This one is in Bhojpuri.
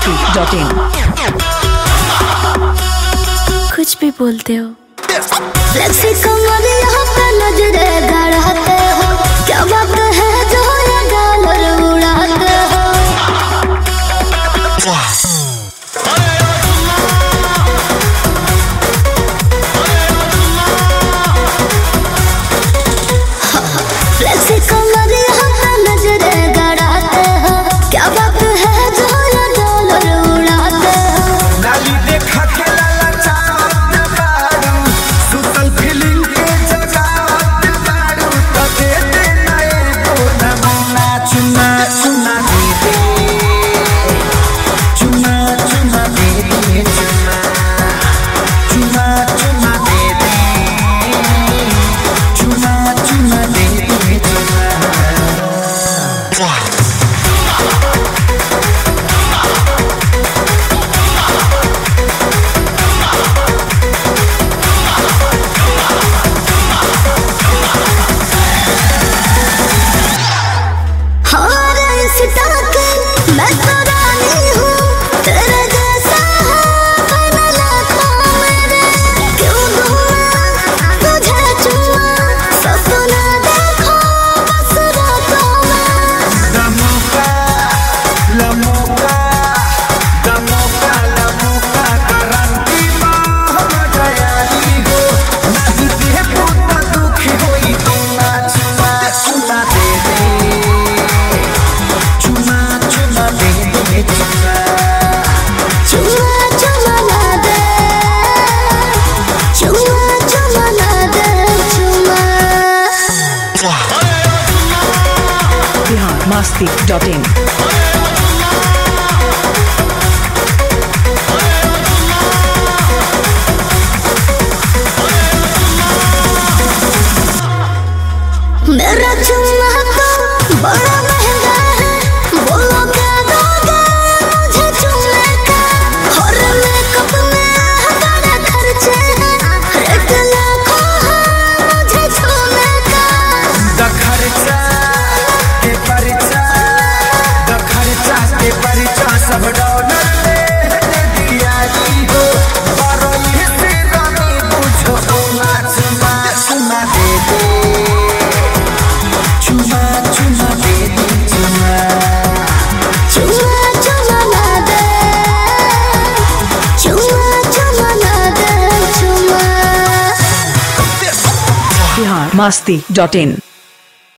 biharmasti.in। कुछ भी बोलते हो। फ्लेक्सी कमर यहाँ पे नजरे गड़ाते हो, क्या बात है जो ये गालर उड़ाते हो। फ्लेक्सी कमर यहाँ पे नजरे गड़ाते हो, क्या बात है जो ये गालर उड़ाते हो। नाली देखा के लाला चाहत बारू, सुतल फीलिंग के जगावत बारू, तो दे दे नए को नमूना चुना चुना दे दे, चुना चुना दे दे, चुना चुना दे दे, चुना चुना दे दे, मैं तो रानी हूँ, तेरे जैसा है बना लाखों मेरे। क्यों दूँ तुझे चुमा, सपना देखो बस रातों में। दमोका लमोका, दमोका लमोका करंती बाह गयाली हो। नहीं दे पुता दुखी होई तो ना चुमा चुमा दे दे, चुमा चुमा दे दे, चुमा चुमा चुमा ना दे, चुमा चुमा ना दे, चुमा। biharmasti.in। मेरा चुम्मा तो बड़ा महंगा है, बोलो क्या दोगे मुझे चुम्मे का। और मेकअप में बड़ा खर्चे हैं, रेट लाखों है मुझे छूने का। दखरचा के परिचा, दखरचा के परिचा सब डॉलर ले दिया जी हो। और ये से रानी पूछो ना चुमा चुमा दे दे, चुमा चुमा दे दे, चुमा चुमा चुमा ना दे, चुमा चुमा ना दे, चुमा। biharmasti.in।